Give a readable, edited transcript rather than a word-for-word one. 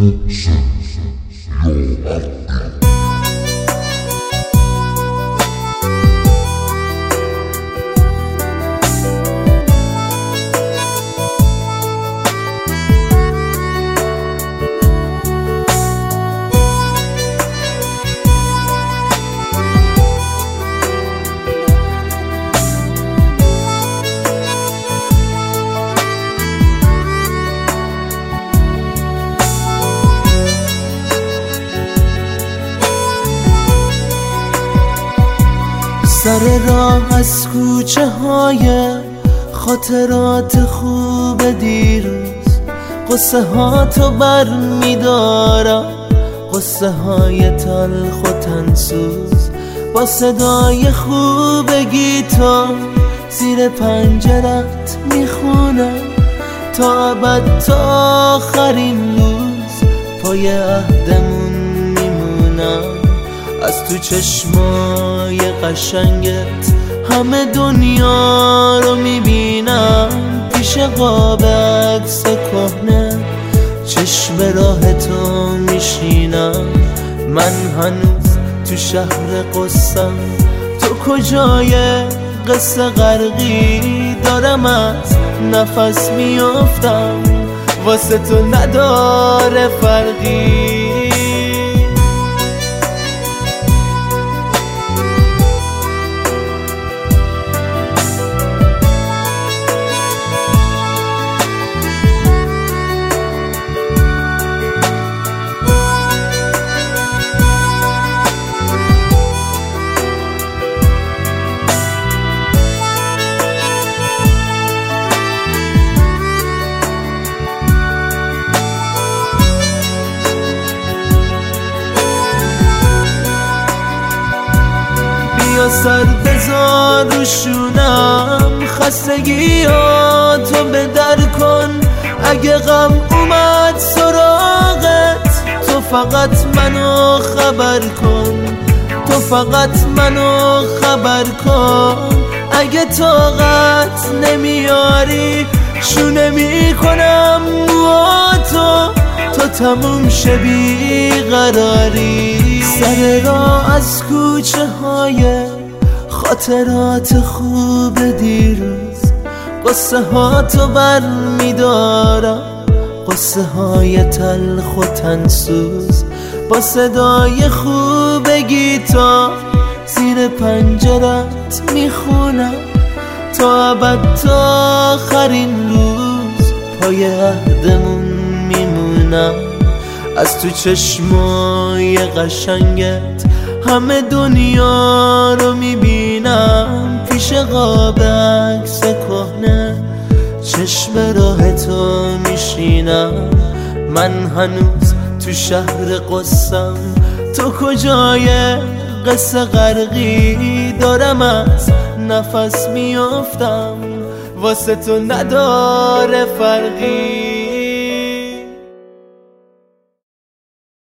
محسن یا عبدی. سر راه از کوچه های خاطرات خوب دیروز، قصه ها تو بر می دارم، قصه های تلخ و تنسوز، با صدای خوب گیتار زیر پنجرت می خونم تا ابد، تا آخرین روز پای عهدمون می مونم. از تو چشمای قشنگت همه دنیا رو میبینم، پیش قاب عکس کهنه چشم راه تو میشینم. من هنوز تو شهر قصم، تو کجای قصه غرقی؟ دارم از نفس میافتم، واسه تو نداره فرقی. سر بذار رو شونم، خستگیاتو به در کن. اگه غم اومد سراغت، تو فقط منو خبر کن، تو فقط منو خبر کن. اگه طاقت نمیاری شونه میکنم موهاتو، تا تموم شه بیقراری. سر راه از کوچه های خاطرات خوب دیروز، قصه ها تو بر می دارم، قصه های تلخ و تنسوز، با صدای خوب گیتار زیر پنجرت می خونم تا ابد، تا آخرین روز پای عهدمون می مونم. از تو چشمای قشنگت همه دنیا رو میبینم، پیش قاب عکس کهنه چشم راه تو میشینم. من هنوز تو شهر قصم، تو کجای قصه غرقی؟ دارم از نفس میافتم، واسه تو نداره فرقی.